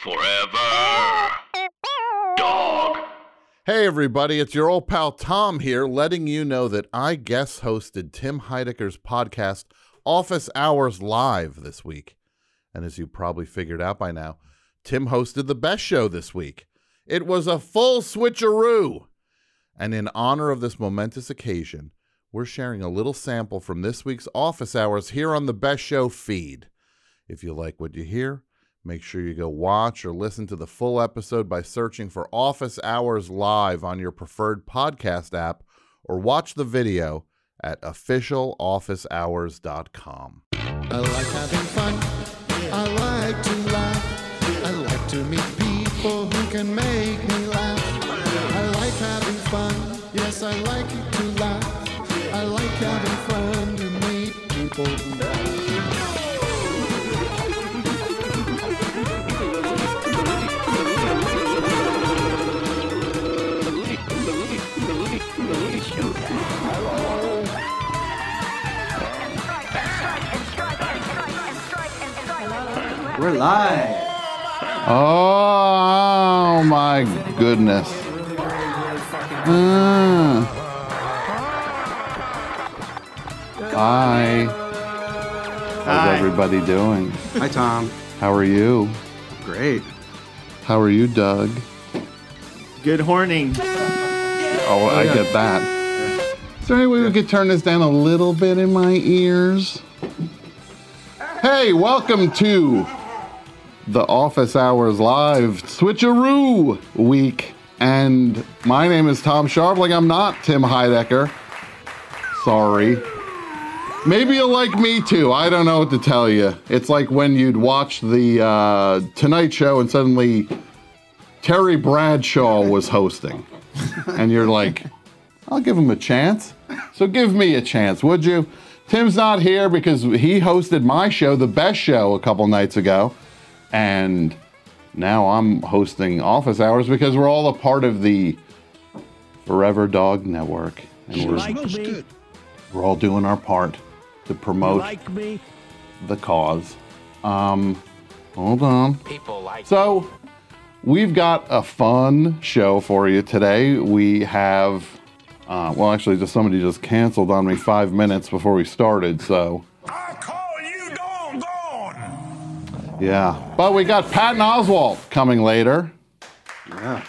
Forever Dog. Hey everybody, it's your old pal Tom here, letting you know that I guest hosted Tim Heidecker's podcast, Office Hours Live, this week. And as you probably figured out by now, Tim hosted the best show this week. It was a full switcheroo. And in honor of this momentous occasion, we're sharing a little sample from this week's Office Hours here on the Best Show feed. If you like what you hear, make sure you go watch or listen to the full episode by searching for Office Hours Live on your preferred podcast app, or watch the video at officialofficehours.com. I like having fun. I like to laugh. I like to meet people who can make me laugh. I like having fun. Yes, I like to laugh. I like having fun to meet people who laugh. We're live. Oh my goodness. Hi. How's everybody doing? Hi, Tom. How are you? Great. How are you, Doug? Good horning. Oh, I get that. Is there any way we could turn this down a little bit in my ears? Hey, welcome to the Office Hours Live Switcheroo Week. And my name is Tom Scharpling. I'm not Tim Heidecker. Sorry. Maybe you'll like me too. I don't know what to tell you. It's like when you'd watch the Tonight Show and suddenly Terry Bradshaw was hosting. And you're like, I'll give him a chance. So give me a chance, would you? Tim's not here because he hosted my show, The Best Show, a couple nights ago. And now I'm hosting Office Hours because we're all a part of the Forever Dog Network. And we're all doing our part to promote the cause. Hold on. So we've got a fun show for you today. We have, well, actually, somebody just canceled on me 5 minutes before we started, so. I call you doggone. Yeah, but we got Patton Oswalt coming later. Yeah.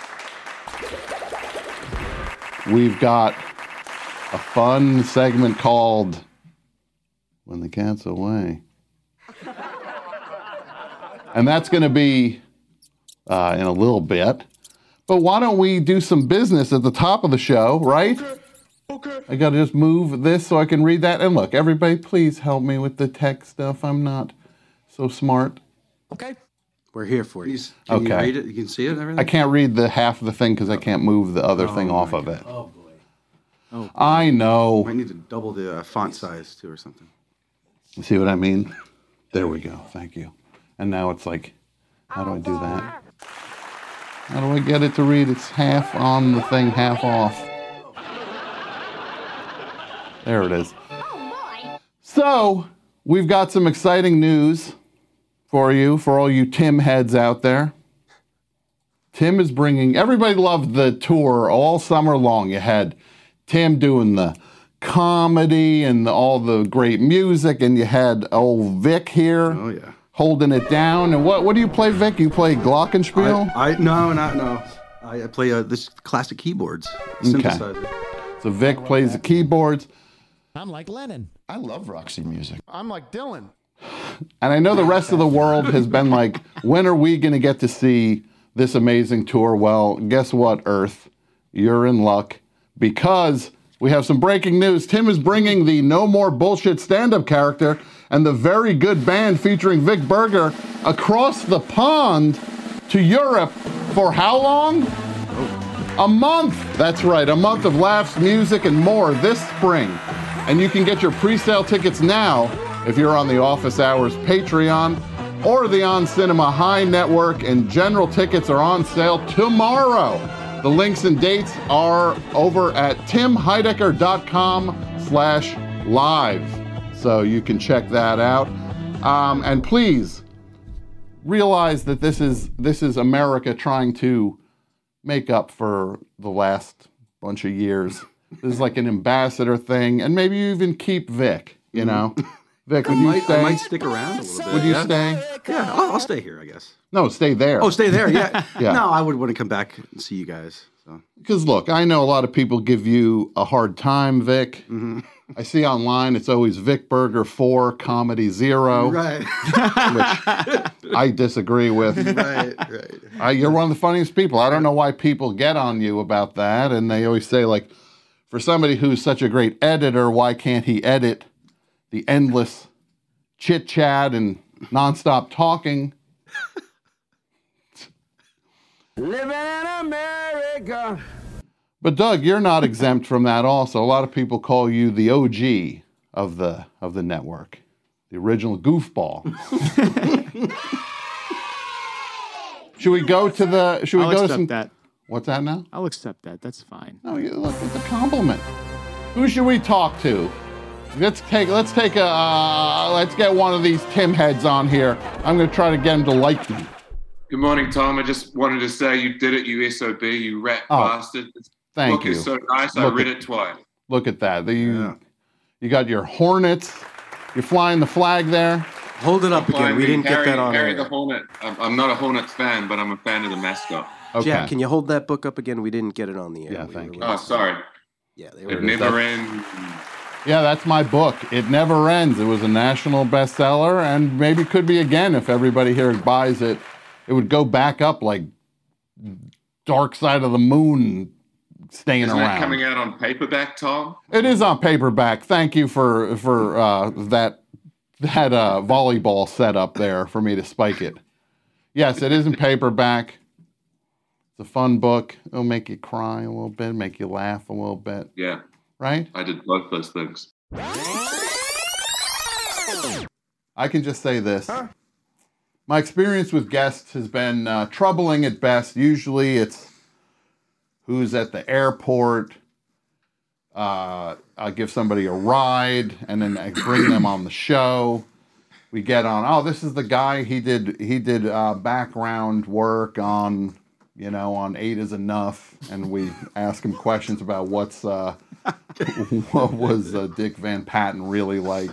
We've got a fun segment called When the Cat's Away. And that's going to be in a little bit. But why don't we do some business at the top of the show, right? Okay. I got to just move this so I can read that. And look, everybody, please help me with the tech stuff. I'm not so smart. Okay. We're here for you. Can you read it? You can see it and everything? I can't read the half of the thing because I can't move the other thing off of it. Oh, boy. Oh, boy. I know. Might need to double the font size, too, or something. See what I mean? There we go. Thank you. And now it's like, how do I do that? How do I get it to read? It's half on the thing, half off. There it is. So, we've got some exciting news for you, for all you Tim heads out there. Tim is bringing, everybody loved the tour all summer long. You had Tim doing the comedy and all the great music, and you had old Vic here. Oh, yeah. Holding it down. And what do you play, Vic? You play Glockenspiel? No. I play this classic keyboards, synthesizer. So Vic plays the keyboards. I'm like Lennon. I love Roxy music. I'm like Dylan. And I know the rest of the world has been like, when are we going to get to see this amazing tour? Well, guess what, Earth? You're in luck because we have some breaking news. Tim is bringing the No More Bullshit stand-up character and the very good band featuring Vic Berger across the pond to Europe for how long? A month. That's right, a month of laughs, music, and more this spring. And you can get your pre-sale tickets now if you're on the Office Hours Patreon or the On Cinema High Network, and general tickets are on sale tomorrow. The links and dates are over at timheidecker.com/live. So you can check that out. And please, realize that this is America trying to make up for the last bunch of years. This is like an ambassador thing, and maybe you even keep Vic, you know? Vic, would you stay? I might stick around a little bit. Would you stay? Yeah, I'll stay here, I guess. No, stay there. Oh, stay there, yeah. Yeah. No, I would want to come back and see you guys. So. Because look, I know a lot of people give you a hard time, Vic. Mm-hmm. I see online it's always Vic Berger 4, comedy 0. Right. Which I disagree with. Right. You're one of the funniest people. I don't know why people get on you about that. And they always say, like, for somebody who's such a great editor, why can't he edit the endless chit-chat and nonstop talking? Living in America. But Doug, you're not exempt from that also. A lot of people call you the OG of the network, the original goofball. Should we go to the? Should we I'll go to accept some? that. What's that now? I'll accept that. That's fine. No, look, it's a compliment. Who should we talk to? Let's get one of these Tim heads on here. I'm going to try to get him to like me. Good morning, Tom. I just wanted to say you did it, you SOB, you rat bastard. This Thank book you. is so nice. I read it twice. Look at that. You got your Hornets. You're flying the flag there. Hold it up again. We didn't get that on Harry air. the Hornet. I'm not a Hornets fan, but I'm a fan of the mascot. Okay. Jack, can you hold that book up again? We didn't get it on the air. Yeah, thank you. Oh, sorry. Yeah, they It were never ends. Yeah, that's my book. It Never Ends. It was a national bestseller, and maybe could be again if everybody here buys it. It would go back up like Dark Side of the Moon staying Isn't around. that coming out on paperback, Tom? It is on paperback. Thank you for that volleyball setup there for me to spike it. Yes, it is in paperback. It's a fun book. It'll make you cry a little bit, make you laugh a little bit. Yeah, right? I did both those things. I can just say this. My experience with guests has been troubling at best. Usually it's who's at the airport. I'll give somebody a ride, and then I bring them on the show. We get on, oh, this is the guy, he did background work on 8 is Enough, and we ask him questions about what was Dick Van Patten really like.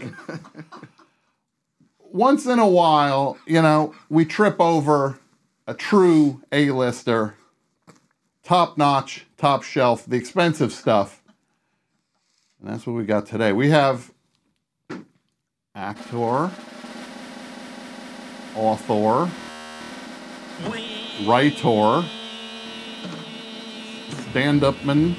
Once in a while, we trip over a true A-lister, top-notch, top shelf, the expensive stuff. And that's what we got today. We have actor, author, writer, stand-upman.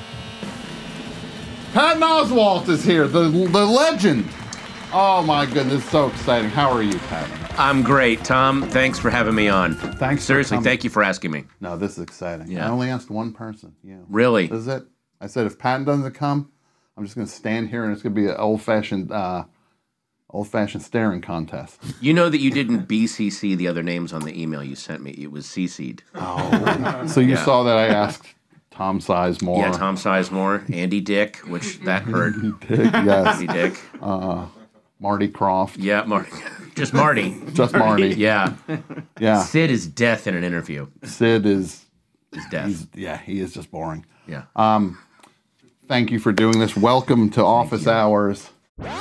Patton Oswalt is here, the legend. Oh my goodness, so exciting. How are you, Patton? I'm great, Tom. Thanks for having me on. Thanks. Seriously, thank you for asking me. No, this is exciting. Yeah. I only asked one person. You. Really? This is it. I said if Patton doesn't come, I'm just going to stand here and it's going to be an old-fashioned staring contest. You know that you didn't BCC the other names on the email you sent me. It was CC'd. Oh. So you saw that I asked Tom Sizemore. Yeah, Tom Sizemore, Andy Dick, which that hurt. Dick, yes. Andy Dick. Marty Croft. Yeah, Marty. Just Marty. Just Marty. Yeah. Yeah. Sid is death in an interview. Sid is death. He is just boring. Yeah. Thank you for doing this. Welcome to Office Hours. I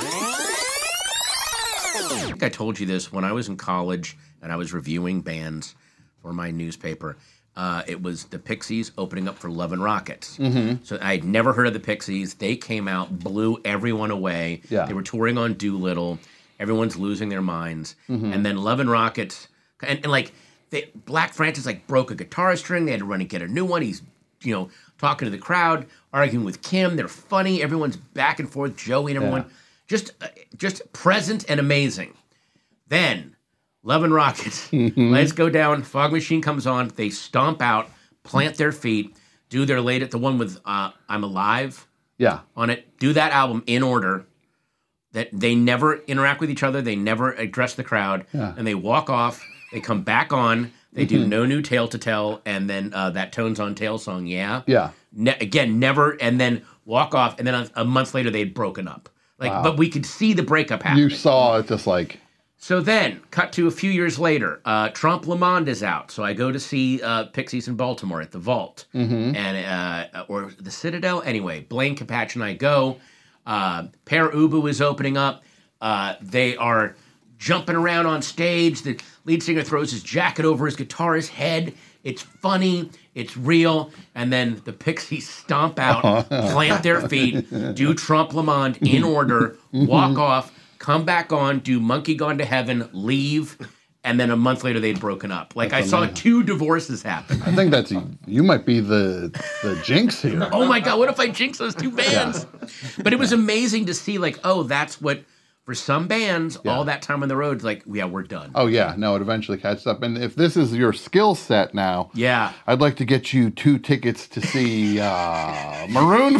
think I told you this when I was in college and I was reviewing bands for my newspaper. It was the Pixies opening up for Love and Rockets. Mm-hmm. So I'd never heard of the Pixies. They came out, blew everyone away. Yeah. They were touring on Doolittle. Everyone's losing their minds. Mm-hmm. And then Love and Rockets, and Black Francis broke a guitar string. They had to run and get a new one. He's, talking to the crowd, arguing with Kim. They're funny. Everyone's back and forth. Joey and everyone, just present and amazing. Then Love and Rockets, Let's Go Down. Fog Machine comes on. They stomp out, plant their feet, do their the one with I'm Alive. Yeah. On it. Do that album in order. That they never interact with each other. They never address the crowd. Yeah. And they walk off. They come back on. They do No New Tale to Tell. And then that Tones on Tail song, Yeah. Yeah. Again, never. And then walk off. And then a month later, they had broken up. But we could see the breakup happen. You saw it just like... So then, cut to a few years later, Trompe Le Monde is out. So I go to see Pixies in Baltimore at the Vault and or the Citadel. Anyway, Blaine Capatch and I go. Pere Ubu is opening up. They are jumping around on stage. The lead singer throws his jacket over his guitarist's head. It's funny. It's real. And then the Pixies stomp out, plant their feet, do Trompe Le Monde in order, walk off, come back on, do Monkey Gone to Heaven, leave, and then a month later they'd broken up. Like, I saw 2 divorces happen. I think you might be the jinx here. Oh my God, what if I jinx those 2 bands? Yeah. But it was amazing to see, like, oh, that's what, for some bands, all that time on the road, like, yeah, we're done. Oh yeah, no, it eventually catches up. And if this is your skill set now, I'd like to get you 2 tickets to see Maroon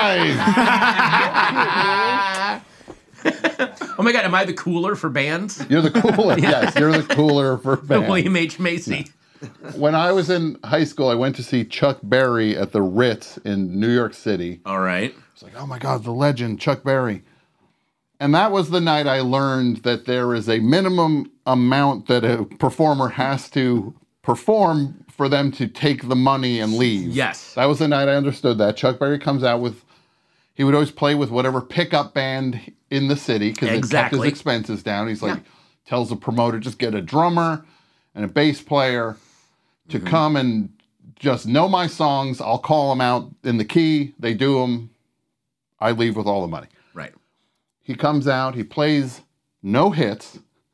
5. Oh my God, am I the cooler for bands? You're the cooler, yes. You're the cooler for bands. William H. Macy. When I was in high school, I went to see Chuck Berry at the Ritz in New York City. All right. It's like, oh my God, the legend, Chuck Berry. And that was the night I learned that there is a minimum amount that a performer has to perform for them to take the money and leave. Yes. That was the night I understood that. Chuck Berry comes out with, he would always play with whatever pickup band in the city because it kept his expenses down. He's like, tells the promoter, just get a drummer and a bass player to come and just know my songs. I'll call them out in the key. They do them. I leave with all the money. Right. He comes out, he plays no hits,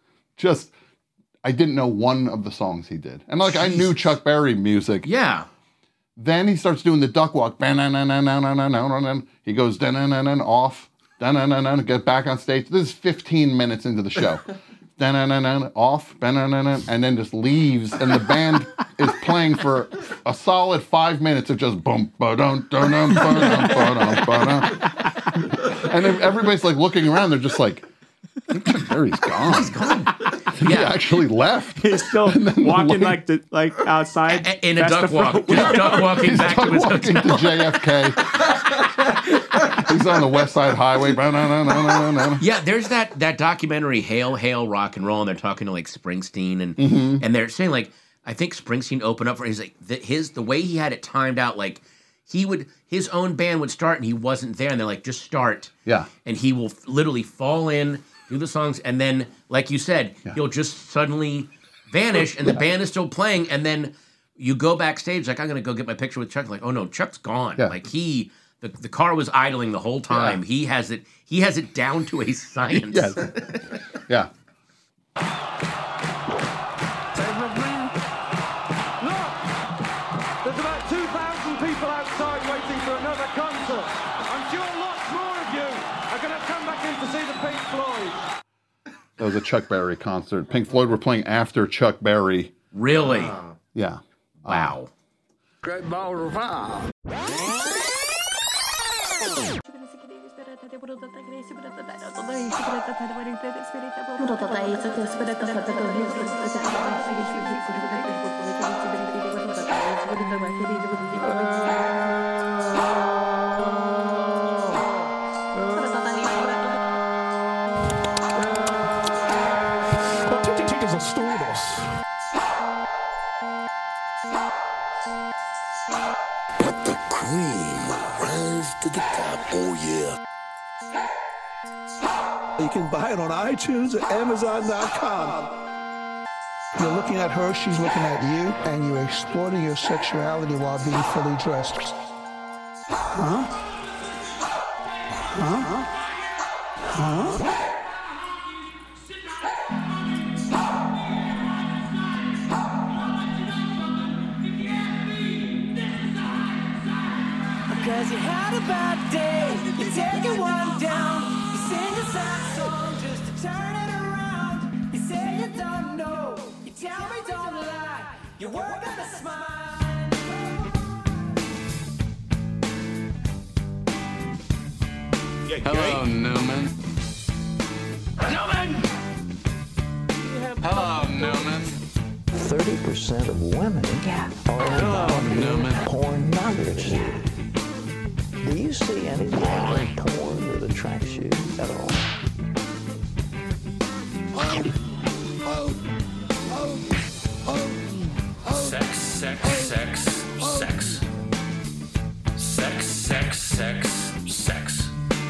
I didn't know one of the songs he did. And I knew Chuck Berry music. Yeah. Then he starts doing the duck walk. He goes off, get back on stage. This is 15 minutes into the show. Off, and then just leaves, and the band is playing for a solid 5 minutes of just boom, ba-dum, dum, ba-dum, ba-dum, ba-dum. And then everybody's like looking around. They're just like, I think Chuck Berry's gone. He's gone. He actually left. He's still walking like outside in a duck walk. Just duck walking back to his hotel. To JFK. He's on the West Side Highway. Yeah, there's that documentary, Hail, Hail, Rock and Roll, and they're talking to like Springsteen, and they're saying like, I think Springsteen opened up for he's like the way he had it timed out, like his own band would start and he wasn't there, and they're like, just start. Yeah. And he will literally fall in, do the songs, and then, like you said, he'll just suddenly vanish, and the band is still playing, and then you go backstage, like, I'm going to go get my picture with Chuck. Like, oh no, Chuck's gone. Yeah. Like the car was idling the whole time. Yeah. He has it down to a science. Yes. Yeah. There's about 2,000 people outside waiting for another concert. I'm sure lots more of you are going to come back in to see the Pink Floyd. That was a Chuck Berry concert. Pink Floyd were playing after Chuck Berry. Really? Yeah. Wow. Great ball of fire. But the cream rise to the top, oh yeah. You can buy it on iTunes or Amazon.com. You're looking at her, she's looking at you, and you're exploring your sexuality while being fully dressed. Huh? Huh? Huh? Cause you had a bad day, you're taking one down. You sing a sad song just to turn it around. You say you don't know, you tell me don't lie. You work on a smile. Hello, Newman. Newman! Hello, Newman. 30% of women are involved in pornography. Do you see any porn that attracts you at all? Sex, sex, sex, sex. Sex, sex, sex, sex.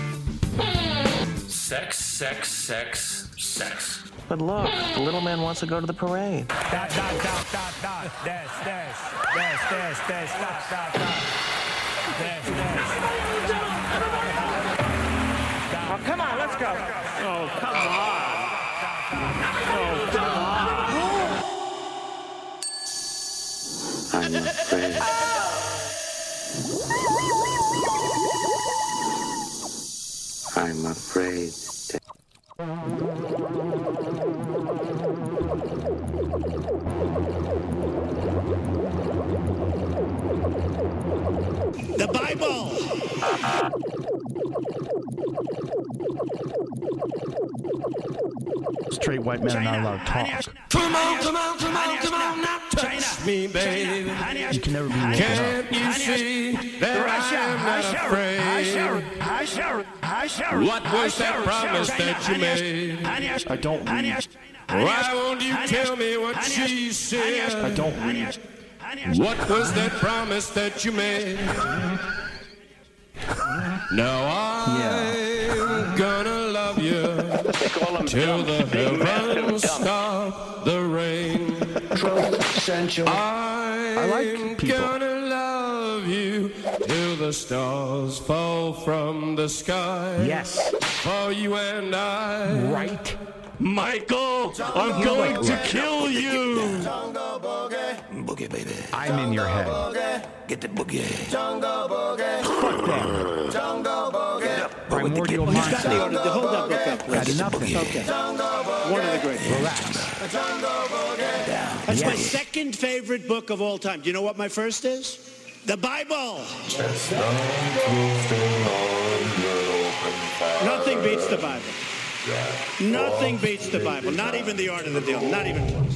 Sex, sex, sex, sex. But look, the little man wants to go to the parade. Dot, dot, dot, dot, dot. Dash, dash, dash, dash, dash, dot, dot, dot. Dash, dash. Oh, come on, let's go. Oh, come on. Oh, come on. I'm afraid. I'm afraid. The Bible. Straight white men are not allowed to talk. Come on, come on, come on, come on, now touch me, baby. You can never be Can't you see that I'm not afraid? What was that promise that you made? I don't read. Why won't you tell me what she said? I don't read. What was that promise that you made? Now I'm gonna love you till the heavens stop the rain. I'm gonna love you till the stars fall from the sky. Yes. For you and I. Right. Michael, I'm going to kill you. Boogie, baby. I'm in your head. Get the boogie. Fuck that. Primordial He's got the monster. order. Hold that book up, please. Got nothing. Okay. One of the greatest. Relax. That's my Yes. second favorite book of all time. Do you know what my first is? The Bible. Nothing beats the Bible. Nothing beats the Bible. Not even the art of the deal. Not even close.